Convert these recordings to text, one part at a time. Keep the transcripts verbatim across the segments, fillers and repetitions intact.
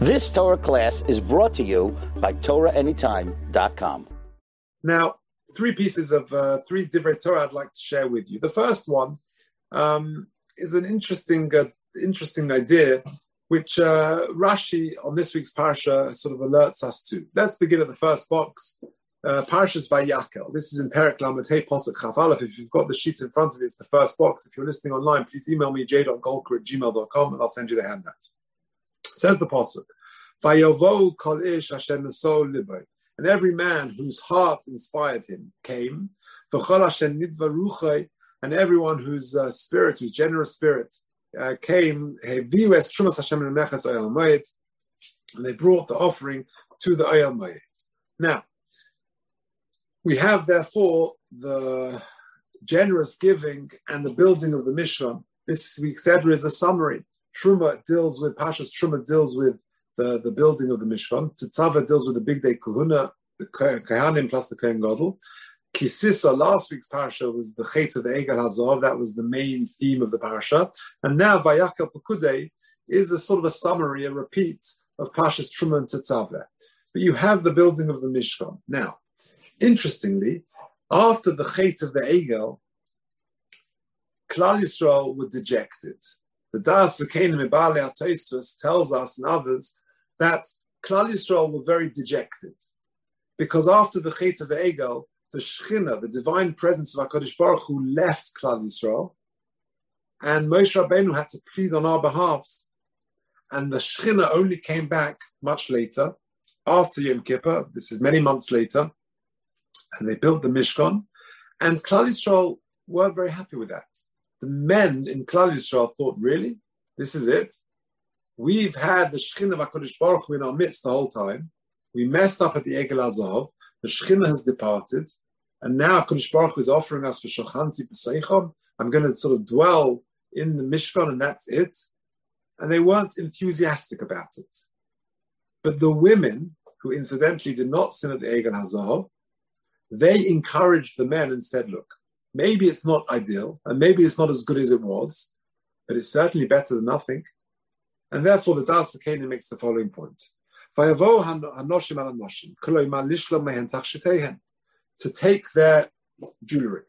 This Torah class is brought to you by Torah Anytime dot com. Now, three pieces of uh, three different Torah I'd like to share with you. The first one um, is an interesting, uh, interesting idea, which uh, Rashi on this week's parsha sort of alerts us to. Let's begin at the first box. Uh, Parshas Vayakel. This is in Perek Lamed Hey Posuk Chaf Aleph. If you've got the sheet in front of you, it's the first box. If you're listening online, please email me j dot golker at gmail dot com and I'll send you the handout. Says the Posuk, Vayovo kol ish asher neso libay. And every man whose heart inspired him came. V'chol asher nidva ruchay. And everyone whose uh, spirit, whose generous spirit, uh, came. Heviu es trumas Hashem lemeches oyel moed. And they brought the offering to the oyel moed. Now, we have, therefore, the generous giving and the building of the Mishkan. This week's Seder is a summary. Truma deals with, Pashas Truma deals with the, the building of the Mishkan. Tetzaveh deals with the Big Day Kahuna, the Kohanim plus the Kohen Gadol. Kisisa, last week's Parsha, was the Chet of the Egel Hazor. That was the main theme of the Parsha. And now, Vayakel Pekudei is a sort of a summary, a repeat of Pashas Truma and Tetzaveh. But you have the building of the Mishkan. Now, interestingly, after the Chet of the Egel, Klal Yisrael were dejected. The Das Zakenim Ibali HaTosfos tells us and others that Klal Yisrael were very dejected because after the Chet of the Egel, the Shechina, the divine presence of HaKadosh Baruch Hu, left Klal Yisrael, and Moshe Rabbeinu had to plead on our behalves, and the Shechina only came back much later, after Yom Kippur. This is many months later. And they built the Mishkan, and Klal Yisrael weren't very happy with that. The men in Klal Yisrael thought, really? This is it? We've had the Shechina of HaKadosh Baruch Hu in our midst the whole time. We messed up at the Egel Hazov. The Shechina has departed, and now HaKadosh Baruch Hu is offering us for Shochanti B'Seichon. I'm going to sort of dwell in the Mishkan, and that's it. And they weren't enthusiastic about it. But the women, who incidentally did not sin at the Egel Hazov, they encouraged the men and said, look, maybe it's not ideal, and maybe it's not as good as it was, but it's certainly better than nothing. And therefore, the Das Zakenim makes the following point. To take their jewelry.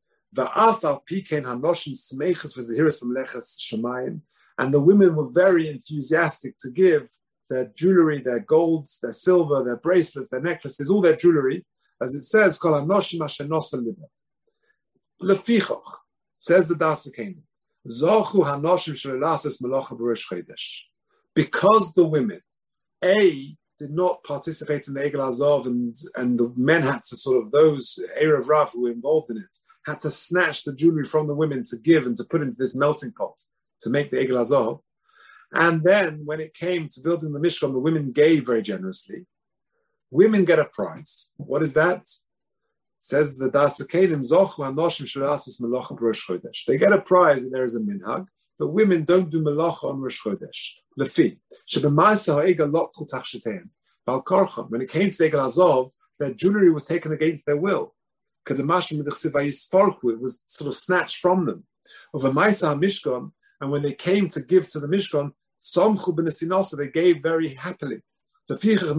And the women were very enthusiastic to give their jewelry, their golds, their silver, their bracelets, their necklaces, all their jewelry. As it says, Kol hanoshim asher nosa liba. Lefichoch, says the Das Zakenim, Zochu hanoshim shelasos melacha b'rosh chodesh. Because the women, A, did not participate in the Egel Hazov, and, and the men had to sort of, those Erev Rav who were involved in it, had to snatch the jewelry from the women to give and to put into this melting pot to make the Egel Hazov. And then when it came to building the Mishkan, the women gave very generously. Women get a prize. What is that? It says the Das Zakenim, Zochu hanoshim shelasos melacha b'rosh chodesh. They get a prize, and there is a minhag. The women don't do melacha on Rosh Chodesh. Lefi shebemaisa ha'egel lokhu tachshetein bal korcham. When it came to the Egel Hazov, their jewelry was taken against their will. Kadamash midchsiv vayisporku. It was sort of snatched from them. Over Maisa HaMishkan, and when they came to give to the Mishkan, somchu b'nesinasa, they gave very happily. And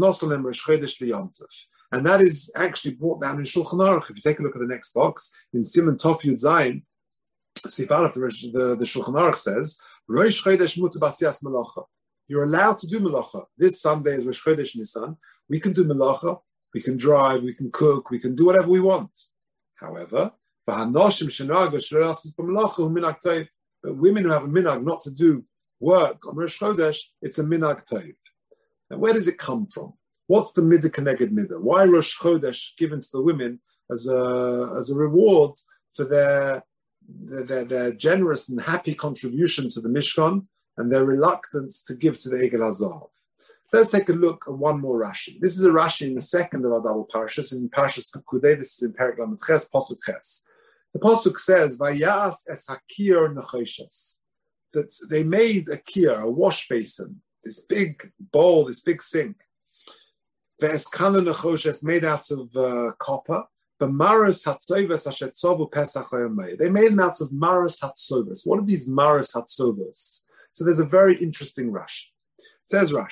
that is actually brought down in Shulchan Aruch. If you take a look at the next box, in Siman Tov Yud Zayin, Sifalef, the, the Shulchan Aruch says, Rosh Chodesh mutar b'asiyas melacha. You're allowed to do melacha. This Sunday is Rosh Chodesh Nisan. We can do melacha, we can drive, we can cook, we can do whatever we want. However, for hanoshim shenago sherasis b'melacha hu minag toiv. But women who have a minag not to do work on Rosh Chodesh, it's a minag toiv. Now, where does it come from? What's the midah keneged midah? Why Rosh Chodesh given to the women as a as a reward for their their, their their generous and happy contribution to the Mishkan and their reluctance to give to the Egel Hazov? Let's take a look at one more Rashi. This is a Rashi in the second of our double parashas, in Parashas Pekudei. This is in Perek Lamed Ches, Pasuk Ches. The Pasuk says, "Vayas es hakir nechoshes," that they made a kir, a wash basin, this big bowl, this big sink. Ve'eskana nechoshes, made out of uh, copper. B'maros hatzovos asher tzovu pesach hayomei. They made them out of maros hatzovos. What are these maros hatzovos? So there's a very interesting Rashi. It says Rashi,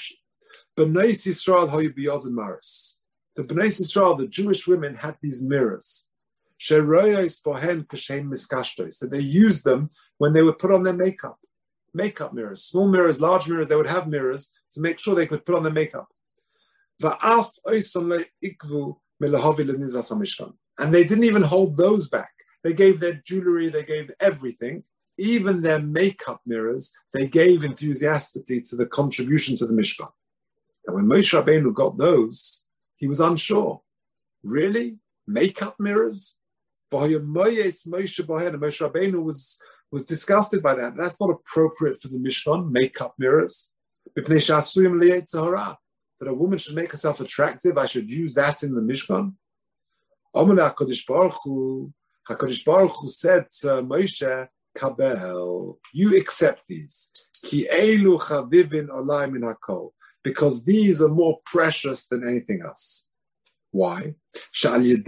B'nai Yisrael hoyu biyod and maris. The B'nai Yisrael, the Jewish women, had these mirrors. Sheroyos bohen kashem miskashtos, that they used them when they would put on their makeup. Makeup mirrors, small mirrors, large mirrors, they would have mirrors to make sure they could put on their makeup. Va'af oisom le'ikvu melahavi lenizvas hamishkan. And they didn't even hold those back. They gave their jewelry, they gave everything, even their makeup mirrors, they gave enthusiastically to the contribution to the Mishkan. And when Moshe Rabbeinu got those, he was unsure. Really? Makeup mirrors? Moshe Rabbeinu was, was disgusted by that. That's not appropriate for the Mishkan, makeup mirrors. That a woman should make herself attractive, I should use that in the Mishkan. HaKadosh Baruch Hu, HaKadosh Baruch Hu said to Moshe, Kabel, you accept these. Ki elu chavivin olai min hakol. Because these are more precious than anything else. Why? Because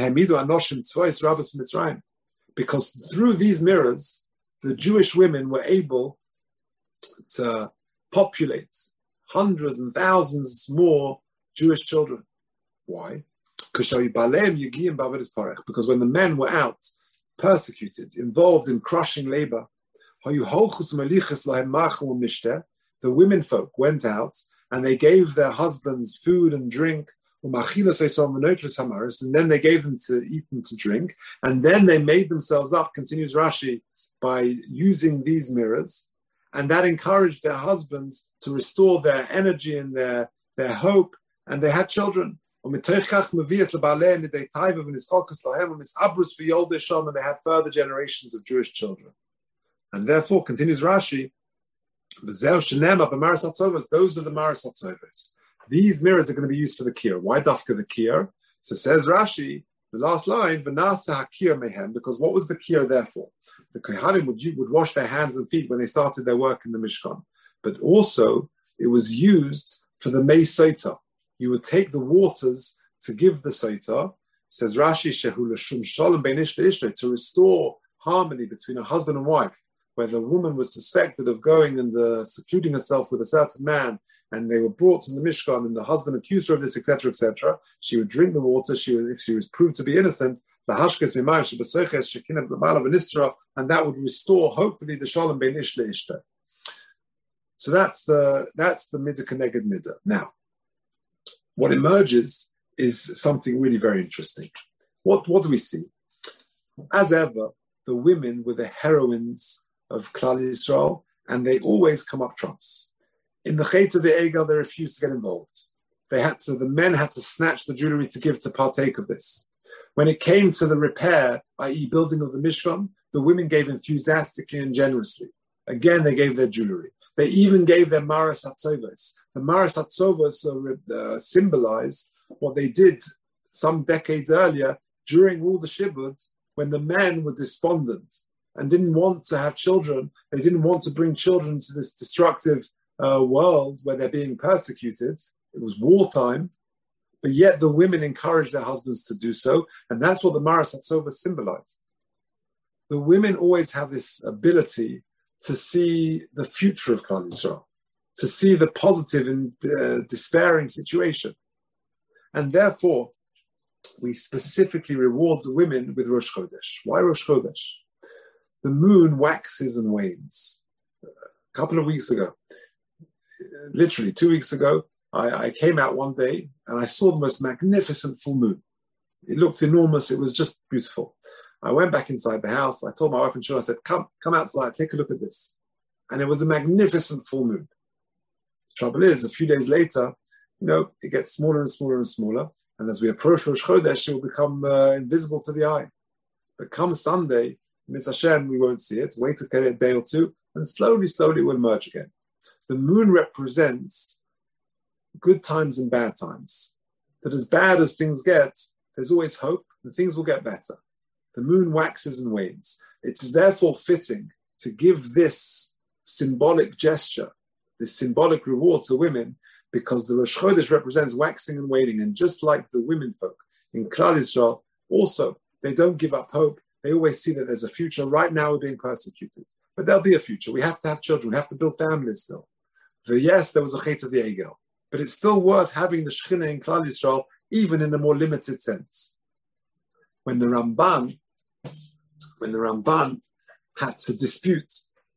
through these mirrors, the Jewish women were able to populate hundreds and thousands more Jewish children. Why? Because when the men were out, persecuted, involved in crushing labor, the women folk went out and they gave their husbands food and drink, and then they gave them to eat and to drink, and then they made themselves up, continues Rashi, by using these mirrors, and that encouraged their husbands to restore their energy and their, their hope, and they had children. And they had further generations of Jewish children. And therefore, continues Rashi, those are the Maris Hatzovos. These mirrors are going to be used for the Kir. Why Dafka the Kir? So says Rashi, the last line, because what was the Kir there for? The Kohanim would, would wash their hands and feet when they started their work in the Mishkan. But also, it was used for the Mei Sota. You would take the waters to give the Sota, says Rashi, to restore harmony between a husband and wife, where the woman was suspected of going and uh, secluding herself with a certain man, and they were brought to the Mishkan, and the husband accused her of this, et cetera, et cetera. She would drink the water. She would, if she was proved to be innocent, and that would restore, hopefully, the Shalom bein ish le'ishta. So that's the that's the midah keneged midah. Now, what emerges is something really very interesting. What what do we see? As ever, the women were the heroines of Klal Yisrael, and they always come up trumps. In the Chet of the Egel, they refused to get involved. They had to, the men had to snatch the jewelry to give to partake of this. When it came to the repair, that is building of the Mishkan, the women gave enthusiastically and generously. Again, they gave their jewelry. They even gave their Maras Hatzovos. The Maras Hatzovos uh, symbolized what they did some decades earlier during all the Shibud, when the men were despondent and didn't want to have children. They didn't want to bring children to this destructive uh, world where they're being persecuted. It was wartime, but yet the women encouraged their husbands to do so, and that's what the Maras Hatzova symbolized. The women always have this ability to see the future of Klal Yisrael, to see the positive in the despairing situation. And therefore, we specifically reward the women with Rosh Chodesh. Why Rosh Chodesh? The moon waxes and wanes. A couple of weeks ago, literally two weeks ago, I, I came out one day and I saw the most magnificent full moon. It looked enormous. It was just beautiful. I went back inside the house. I told my wife and children, I said, come, come outside, take a look at this. And it was a magnificent full moon. The trouble is, a few days later, you know, it gets smaller and smaller and smaller. And as we approach Rosh Chodesh, it will become uh, invisible to the eye. But come Sunday, Mitzvah Hashem, we won't see it. Wait a day or two, and slowly, slowly it will emerge again. The moon represents good times and bad times. That as bad as things get, there's always hope, and things will get better. The moon waxes and wanes. It is therefore fitting to give this symbolic gesture, this symbolic reward to women, because the Rosh Chodesh represents waxing and waning. And just like the women folk in Klal Yisrael, also, they don't give up hope. They always see that there's a future. Right now we're being persecuted, but there'll be a future. We have to have children. We have to build families still. For yes, there was a Chet of the Egel. but it's still worth having the Shekhinah in Klal Yisrael, even in a more limited sense. When the Ramban, when the Ramban had to dispute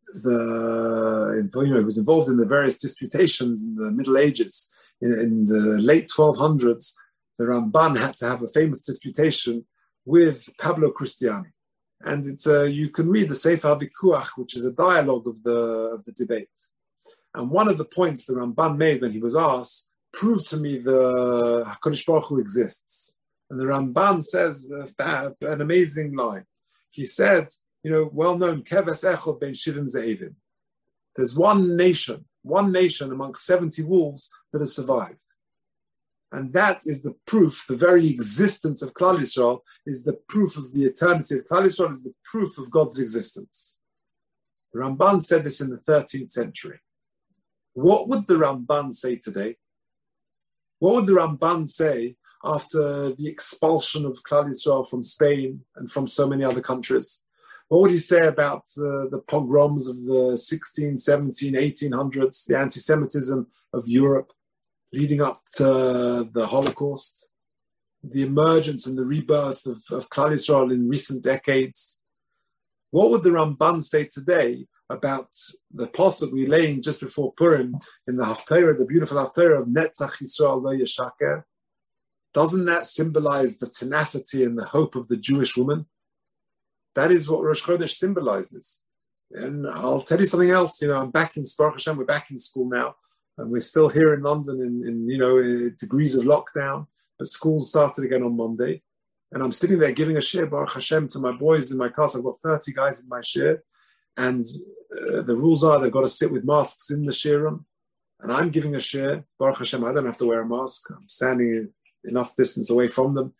the, you know, he was involved in the various disputations in the Middle Ages. In, in the late twelve hundreds, the Ramban had to have a famous disputation with Pablo Cristiani. And it's uh, you can read the Sefer HaVikuach, which is a dialogue of the of the debate. And one of the points the Ramban made when he was asked, prove to me the HaKadosh Baruch Hu exists. And the Ramban says uh, an amazing line. He said, you know, well-known, Keves Echod Ben Shivim Ze'evim. There's one nation, one nation amongst seventy wolves that has survived. And that is the proof, the very existence of Klal Yisrael is the proof of the eternity of Klal Yisrael, is the proof of God's existence. The Ramban said this in the thirteenth century. What would the Ramban say today? What would the Ramban say after the expulsion of Klal Yisrael from Spain and from so many other countries? What would he say about uh, the pogroms of the sixteen, seventeen, eighteen hundreds, the anti-Semitism of Europe leading up to the Holocaust, the emergence and the rebirth of, of Klal Yisrael in recent decades? What would the Ramban say today about the pasuk we laying just before Purim in the Haftarah, the beautiful Haftarah of Netzach Yisrael Lo Yeshaker? Doesn't that symbolize the tenacity and the hope of the Jewish woman? That is what Rosh Chodesh symbolizes. And I'll tell you something else. You know, I'm back in Baruch Hashem, we're back in school now, and we're still here in London in, in you know, degrees of lockdown, but school started again on Monday. And I'm sitting there giving a shir, Baruch Hashem, to my boys in my class. I've got thirty guys in my shir, and uh, the rules are they've got to sit with masks in the shir room. And I'm giving a shir, Baruch Hashem, I don't have to wear a mask. I'm standing enough distance away from them.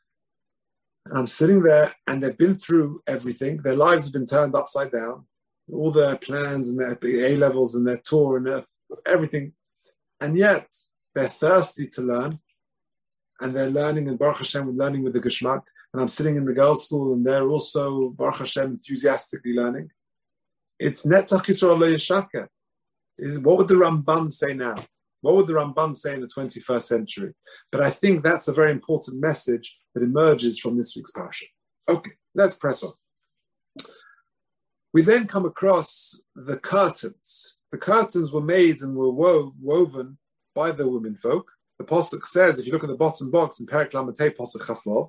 And I'm sitting there, and they've been through everything. Their lives have been turned upside down. All their plans and their A-levels and their tour and their, everything. And yet, they're thirsty to learn. And they're learning, and Baruch Hashem, learning with the Geschmack. And I'm sitting in the girls' school, and they're also, Baruch Hashem, enthusiastically learning. It's Netzach Yisrael Lo Yeshaker. Is what would the Ramban say now? What would the Ramban say in the twenty-first century? But I think that's a very important message that emerges from this week's parasha. Okay, let's press on. We then come across the curtains. The curtains were made and were wove, woven by the women folk. The Pasuk says, if you look at the bottom box in Perek Lametei Pasuk Chafov,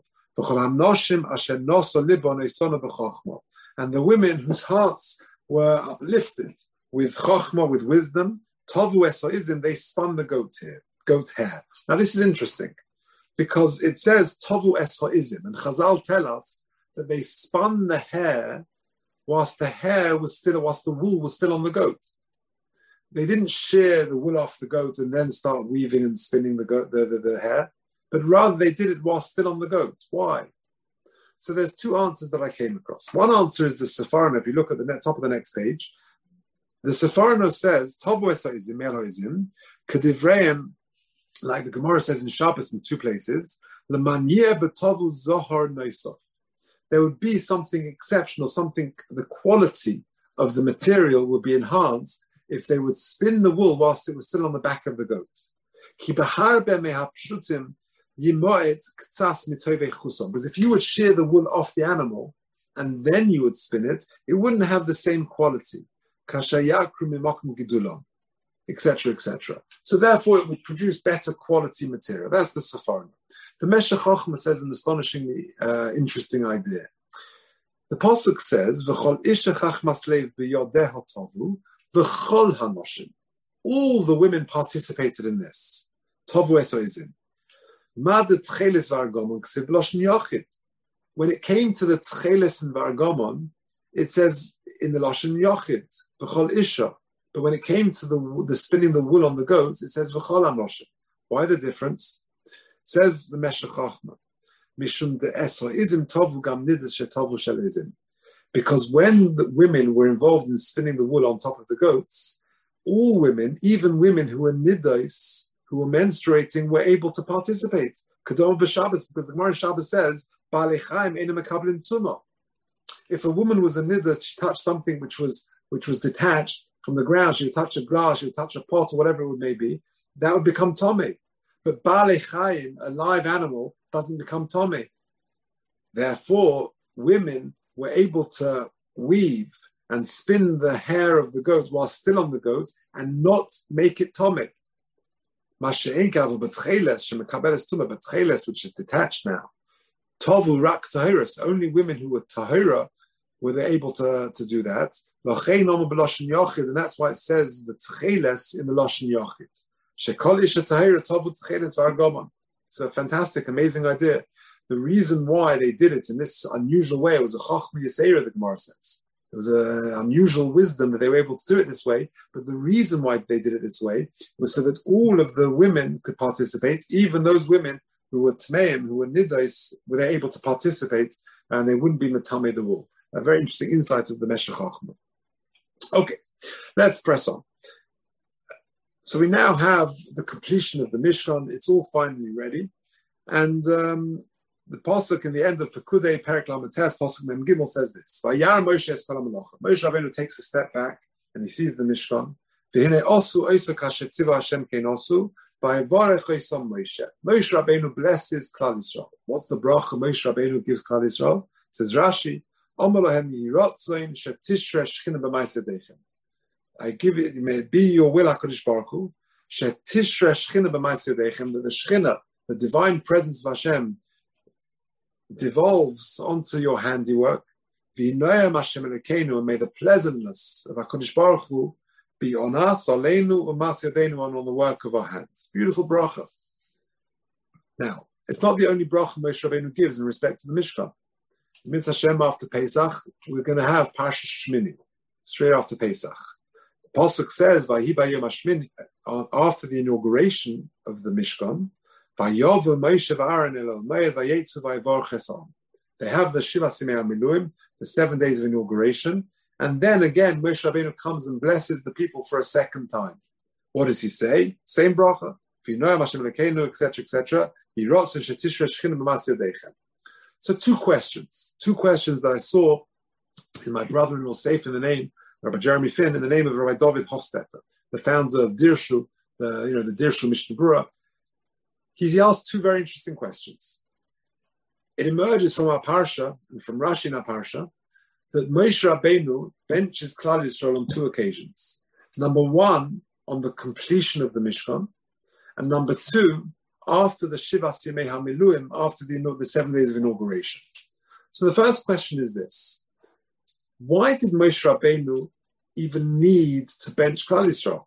and the women whose hearts were uplifted with chokhmah, with wisdom, Tovu es ha'izim, they spun the goat hair. Goat hair. Now this is interesting because it says Tovu es ha'izim, and Chazal tell us that they spun the hair whilst the hair was still, whilst the wool was still on the goat. They didn't shear the wool off the goat and then start weaving and spinning the goat, the, the, the hair, but rather they did it whilst still on the goat. Why? So there's two answers that I came across. One answer is the Sefarno. If you look at the top of the next page, the Sefarno says, Tovu es ha'izim, mel ha'izim, kedivreim, like the Gemara says in Shabbos in two places, l'manyeh b'tovu zohar noisof. There would be something exceptional, something, the quality of the material would be enhanced if they would spin the wool whilst it was still on the back of the goat. Ki b'harbe mehapshutim yimoet k'tzas mitovei chusom. Because if you would shear the wool off the animal and then you would spin it, it wouldn't have the same quality. Etc., et cetera. So therefore, it would produce better quality material. That's the Sefarno. The Meshech Chochmah says an astonishingly uh, interesting idea. The Pasuk says, "V'chol isha chachmas leiv b'yodeh hatovu v'chol hanoshim." All the women participated in this. Tovu es ha'izim. Mad tcheles v'argomon ksiv loshin yochid. When it came to the tcheles and v'argomon, it says in the Lashon Yochid, V'chol Isha. But when it came to the, the spinning the wool on the goats, it says V'chol Anoshim. Why the difference? It says the Meshech Chochmah, Mishum de Esro Izim Tovu Gam Nidus Shetovu Shel Izim. Because when the women were involved in spinning the wool on top of the goats, all women, even women who were nidos, who were menstruating, were able to participate. Kedom b'Shabbos, because the Gemara Shabbos says, Ba'alei Chaim Eina Mekablin Tumah. If a woman was a niddah, she touched something which was which was detached from the ground, she would touch a grass, she would touch a pot, or whatever it may be, that would become Tomei. But Baalei Chayim, a live animal, doesn't become Tomei. Therefore, women were able to weave and spin the hair of the goat while still on the goat and not make it Tomei. Which is detached now. Tovu rak tahiras, only women who were tahira were they able to, to do that. And that's why it says the tcheles in the Lashon Yochid. It's a fantastic, amazing idea. The reason why they did it in this unusual way, it was a Chachma Yisera, the Gemara says. It was an unusual wisdom that they were able to do it this way. But the reason why they did it this way was so that all of the women could participate, even those women who were Tmeim, who were Nidais, were they able to participate, and they wouldn't be Matamei the wool. A very interesting insight of the Meshech Chachma. Okay, let's press on. So we now have the completion of the Mishkan. It's all finally ready. And um, the Pasuk in the end of Pekudei, Perek Lametes, Pasuk Mem Gimel says this. Vayar Moshe es kol hamalacha. Moshe Rabbeinu takes a step back and he sees the Mishkan. V'hinei osu osu kasher tziva Hashem kein osu. Vayvarech oisam Moshe. Moshe Rabbeinu blesses Klal Yisrael. What's the bracha Moshe Rabbeinu gives Klal Yisrael? Says Rashi, Omer lohem yirotzoin shetishre shchina b'maaseh deichem. I give it, it may be your will, HaKadosh Baruch Hu, shetishre shchina b'maaseh deichem, that the shchina, the divine presence of Hashem, devolves onto your handiwork. V'inoyam Hashem Elokeinu, and may the pleasantness of HaKadosh Baruch Hu be on us, aleinu u'mas yadeinu, and on the work of our hands. Beautiful bracha. Now, it's not the only bracha Moshe Rabbeinu gives in respect to the Mishkan. Mitzvah Hashem, after Pesach, we're going to have Parsha Shmini, straight after Pesach. The Pasuk says, "Vayi bayom hashmini," after the inauguration of the Mishkan, "Vayovu Moshe v'Aaron el Olmei vayetzu vayvorch esam." They have the Shiva Simei HaMiluim, the seven days of inauguration, and then again Moshe Rabbeinu comes and blesses the people for a second time. What does he say? Same bracha. V'yinoyam Hashem Elokeinu, et cetera, et cetera. Yirotz shetishre shchina b'mas yadeichem. So two questions, two questions that I saw in my brother-in-law saved in the name, Rabbi Jeremy Finn, in the name of Rabbi David Hofstetter, the founder of Dirshu, the, you know, the Dirshu Mishnah Berurah. He asked two very interesting questions. It emerges from our Parsha, and from Rashi in our Parsha, that Moshe Rabbeinu benches Klal Yisrael on two occasions. Number one, on the completion of the Mishkan, and number two, after the Shiva Simei HaMiluim, after the, the seven days of inauguration. So the first question is this. Why did Moshe Rabbeinu even need to bench Klal Yisrael?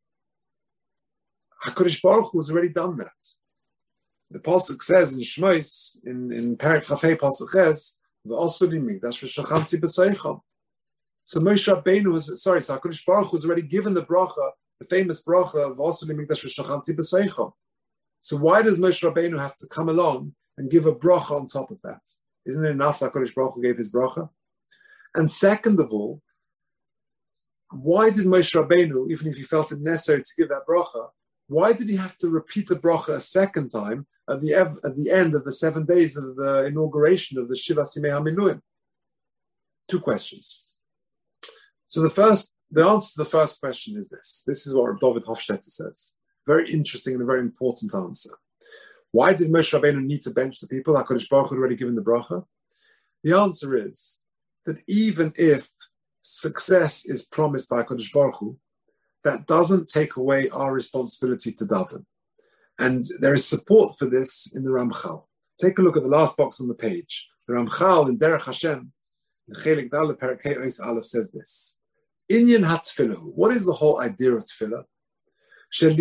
HaKadosh Baruch Hu has already done that. The Pasuk says in Shmos, in, in Perek Chafei Pasuk Ches, V'osu li migdash v'shachanti b'soicham. So Moshe Rabbeinu was, sorry, so HaKadosh Baruch Hu has already given the bracha, the famous bracha, V'osu li migdash v'shachanti b'soicham. So why does Moshe Rabbeinu have to come along and give a bracha on top of that? Isn't it enough that HaKadosh Baruch Hu gave his bracha? And second of all, why did Moshe Rabbeinu, even if he felt it necessary to give that bracha, why did he have to repeat the bracha a second time at the, ev- at the end of the seven days of the inauguration of the Shiva Simei HaMiluim? Two questions. So the first, the answer to the first question is this. This is what David Hofstetter says. Very interesting and a very important answer. Why did Moshe Rabbeinu need to bench the people? HaKadosh Baruch Hu had already given the bracha. The answer is that even if success is promised by HaKadosh Baruch Hu, that doesn't take away our responsibility to daven. And there is support for this in the Ramchal. Take a look at the last box on the page. The Ramchal in Derech Hashem, in Chelik Daled Perek Hey Ois Aleph, says this. Inyan HaTfilah. What is the whole idea of tefillah? That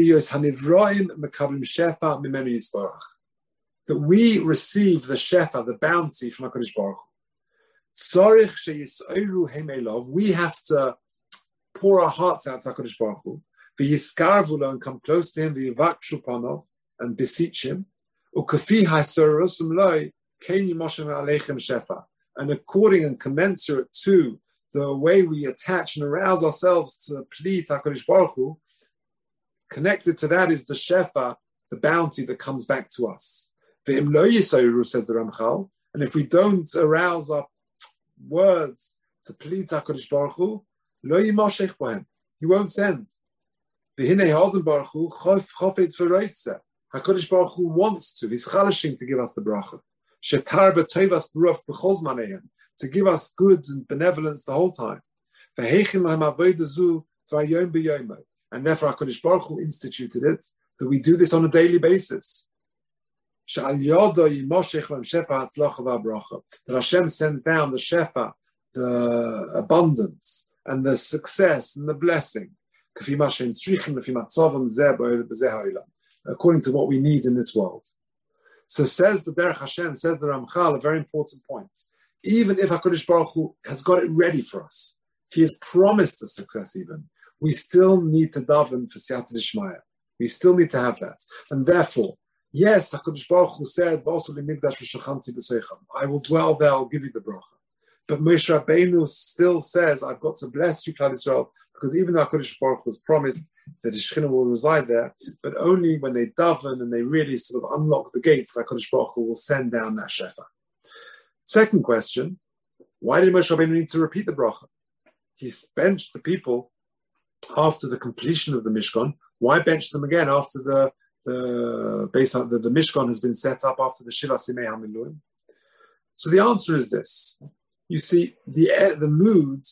we receive the shefa, the bounty from HaKadosh Baruch Hu. We have to pour our hearts out to HaKadosh Baruch Hu, and come close to Him, and beseech Him. And according and commensurate to the way we attach and arouse ourselves to plead HaKadosh Baruch Hu, connected to that is the shefa, the bounty that comes back to us. Ve'im lo yisayru, says the Ramchal, and if we don't arouse our words to plead HaKadosh Baruch Hu, lo yimoshech bohem, He won't send. V'hinei ha'adam baruch hu chofetz v'roitze. HaKadosh Baruch Hu wants to, he's chalashing to give us the bracha. Shetar b'tovas b'ruach b'chol zmaneihem, to give us good and benevolence the whole time. V'heichim lahem avodah zu tvar yom b'yomo. And therefore HaKadosh Baruch Hu instituted it, that we do this on a daily basis. She'al yodo yimoshech lem shefa hatzlacha v'bracha. That Hashem sends down the shefa, the abundance, and the success, and the blessing. K'fi ma she'en tzrichim lefi matzavam zeh b'zeh ha'olam. According to what we need in this world. So says the Derech Hashem, says the Ramchal, a very important point. Even if HaKadosh Baruch Hu has got it ready for us, He has promised the success even, we still need to daven for Siyata D'Shmaya. We still need to have that. And therefore, yes, HaKadosh Baruch Hu said, I will dwell there, I'll give you the bracha. But Moshe Rabbeinu still says, I've got to bless you, Klal Yisrael, because even though HaKadosh Baruch Hu has promised that His Shekhinah will reside there, but only when they daven and they really sort of unlock the gates, HaKadosh Baruch Hu will send down that shefa. Second question, why did Moshe Rabbeinu need to repeat the bracha? He benched the people after the completion of the Mishkan. Why bench them again after the the base the, the Mishkan has been set up after the Shiva Simei HaMiluim? So the answer is this. You see, the the mood.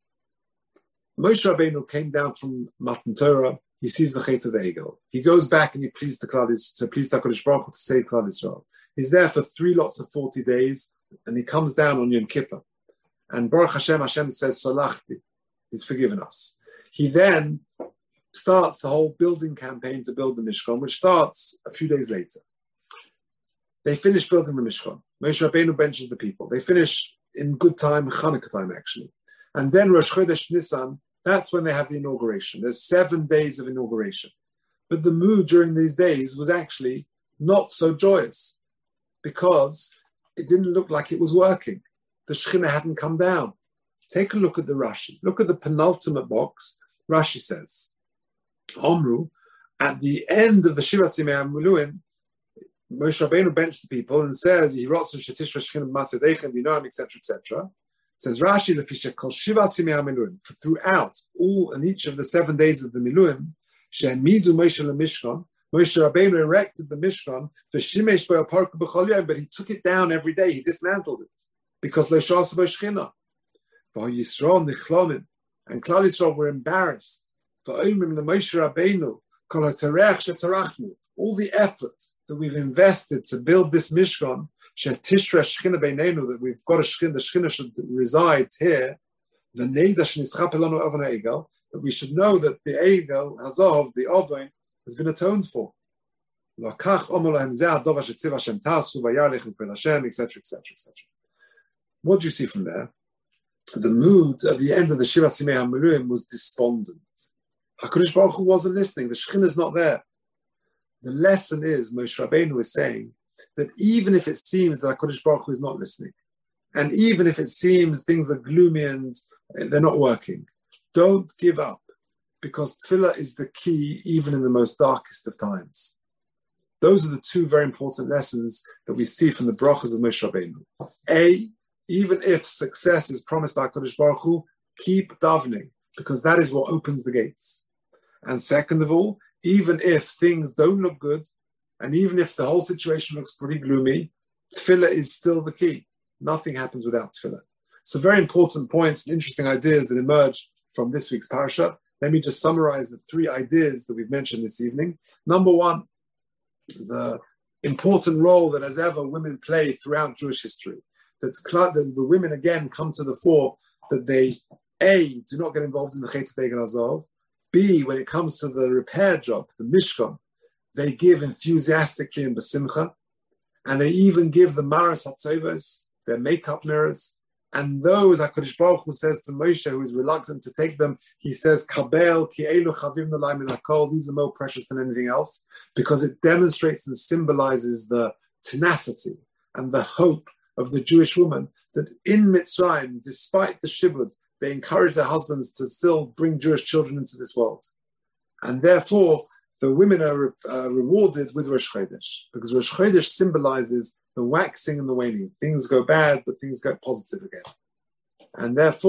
Moshe Rabbeinu came down from Matan Torah. He sees the Chet of the Egel. He goes back and he pleads to Klal Yisrael, to please HaKadosh Baruch Hu to save Klal Yisrael. He's there for three lots of forty days, and he comes down on Yom Kippur. And Baruch Hashem, Hashem says, Solachti. He's forgiven us. He then starts the whole building campaign to build the Mishkan, which starts a few days later. They finish building the Mishkan. Moshe Rabbeinu benches the people. They finish in good time, Chanukah time actually. And then Rosh Chodesh Nisan, that's when they have the inauguration. There's seven days of inauguration. But the mood during these days was actually not so joyous because it didn't look like it was working. The Shekhinah hadn't come down. Take a look at the Rashi. Look at the penultimate box. Rashi says, Omru, at the end of the Shiva Simei HaMiluim, Moshe Rabbeinu benched the people and says, he wrote some Shetishra Shekhinah B'Masedechem, V'Noam, et cetera, et cetera. Says Rashi, Lefisha Kol Shiva Simei HaMiluim, for throughout all and each of the seven days of the Miluim, She'emidu Moshe LeMishkan, Moshe Rabbeinu erected the Mishkan, V'Shimesh Bo Parku B'Chol Yom, but he took it down every day. He dismantled it because Le'Shas Bo Shechina, V'Yisrael Nichlomim, and Klal Yisrael were embarrassed. V'Oimim LeMoshe Rabbeinu, Kol HaTarech She'Tarachnu, all the effort that we've invested to build this Mishkan, Shetishra Shechina Beinenu, that we've got a Shechina, the Shechina should reside here, the Neida Shenischap Elanu Oven HaEgel, that we should know that the Egel, Hazov, the Oven, has been atoned for. Lokach Omer Lahem Zeh Adov Asher Tziv Hashem Tasu, Vayarlich L'Pel Hashem, et cetera, et cetera, et cetera. What do you see from there? The mood at the end of the Shiva Simei HaMiluim was despondent. HaKadosh Baruch Hu wasn't listening. The Shechina is not there. The lesson is, Moshe Rabbeinu is saying, that even if it seems that HaKadosh Baruch Hu is not listening, and even if it seems things are gloomy and they're not working, don't give up, because tefillah is the key even in the most darkest of times. Those are the two very important lessons that we see from the brachas of Moshe Rabbeinu. A, even if success is promised by HaKadosh Baruch Hu, keep davening, because that is what opens the gates. And second of all, even if things don't look good, and even if the whole situation looks pretty gloomy, tefillah is still the key. Nothing happens without tefillah. So very important points and interesting ideas that emerge from this week's parasha. Let me just summarize the three ideas that we've mentioned this evening. Number one, the important role that as ever women play throughout Jewish history. That the women again come to the fore, that they, A, do not get involved in the Chet Degel Azov. B, when it comes to the repair job, the Mishkan, they give enthusiastically and besimcha, and they even give the maras hatzovos, their makeup mirrors, and those HaKadosh Baruch Hu says to Moshe, who is reluctant to take them, he says, Kabel ki elu chavim nalaim min hakol, these are more precious than anything else, because it demonstrates and symbolizes the tenacity and the hope of the Jewish woman that in Mitzrayim, despite the shibud, they encourage their husbands to still bring Jewish children into this world. And therefore, the women are uh, rewarded with Rosh Chodesh, because Rosh Chodesh symbolizes the waxing and the waning. Things go bad, but things go positive again. And therefore,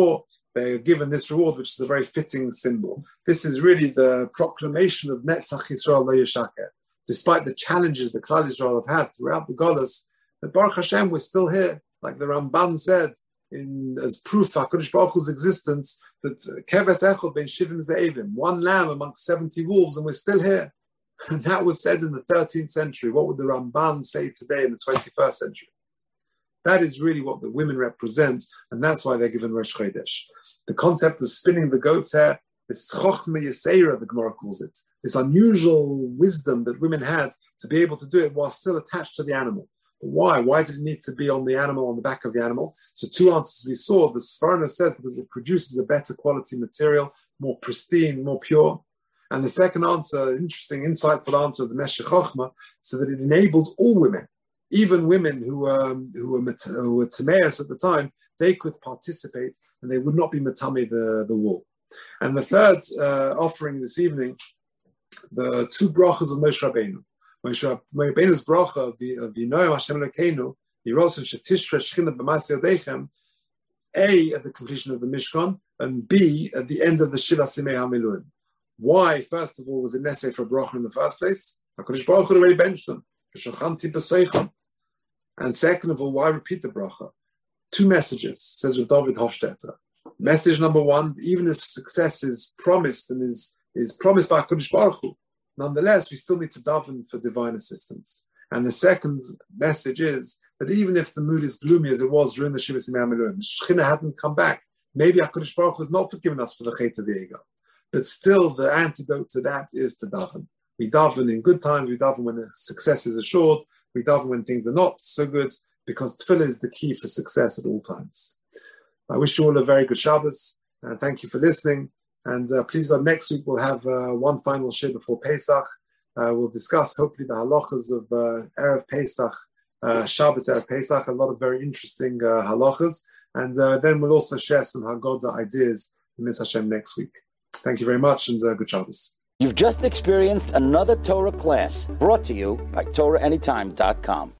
they're given this reward, which is a very fitting symbol. This is really the proclamation of Netzach Yisrael Lo Yishaker. Despite the challenges the Klal Yisrael have had throughout the Golus, that Baruch Hashem, we're still here. Like the Ramban said, in as proof of HaKadosh Baruch Hu's existence, that Keves Echad Ben Shivim Ze'evim, one lamb amongst seventy wolves, and we're still here. And that was said in the thirteenth century. What would the Ramban say today in the twenty-first century? That is really what the women represent, and that's why they're given Rosh Chodesh. The concept of spinning the goat's hair, this Chochmah Yisera, the Gemara calls it, this unusual wisdom that women had to be able to do it while still attached to the animal. But why? Why did it need to be on the animal, on the back of the animal? So two answers we saw. The Sforno says because it produces a better quality material, more pristine, more pure. And the second answer, interesting, insightful answer of the Meshech Chochmah, so that it enabled all women, even women who were who were, who were Tameas at the time, they could participate and they would not be Matame the, the wool. And the third uh, offering this evening, the two brachas of Moshe Rabbeinu. Moshe Rabbeinu's bracha of V'noam Hashem Elokeinu, Yirosen Shetishra Shechina B'mas Yodechem, A, at the completion of the Mishkan, and B, at the end of the Shiva Simei HaMiluim. Why, first of all, was it necessary for a bracha in the first place? HaKadosh Baruch Hu already benched them. And second of all, why repeat the bracha? Two messages, says Rav David Hofstetter. Message number one, even if success is promised and is, is promised by HaKadosh Baruch Hu, nonetheless, we still need to daven for divine assistance. And the second message is that even if the mood is gloomy as it was during the Shiva Simei HaMiluim, the Shekhinah hadn't come back, maybe HaKadosh Baruch Hu has not forgiven us for the Chet of the Ego. But still, the antidote to that is to daven. We daven in good times, we daven when the success is assured, we daven when things are not so good, because tefillah is the key for success at all times. I wish you all a very good Shabbos, and thank you for listening. And uh, please God, next week we'll have uh, one final shir before Pesach. Uh, we'll discuss hopefully the halachas of uh, Erev Pesach, uh, Shabbos Erev Pesach, a lot of very interesting uh, halachas. And uh, then we'll also share some Haggadah ideas in Mitzvah Hashem next week. Thank you very much, and uh, good Shabbos. You've just experienced another Torah class brought to you by Torah Anytime dot com.